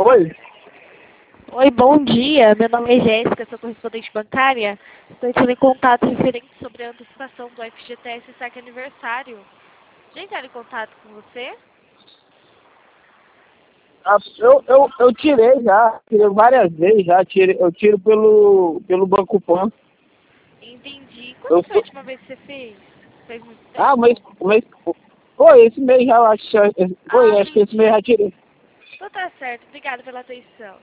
Oi? Oi, bom dia. Meu nome é Jéssica, sou correspondente bancária. Estou entrando em contato referente sobre a antecipação do FGTS Saque Aniversário. Já entraram em contato com você? Eu tirei várias vezes já, eu tiro pelo Banco Pan. Entendi. Eu Quando foi a sou, última vez que você fez? Faz muito ah, tempo? foi esse mês já, eu acho, foi, acho que esse mês Entendi. já tirei. Então tá certo. Obrigada pela atenção.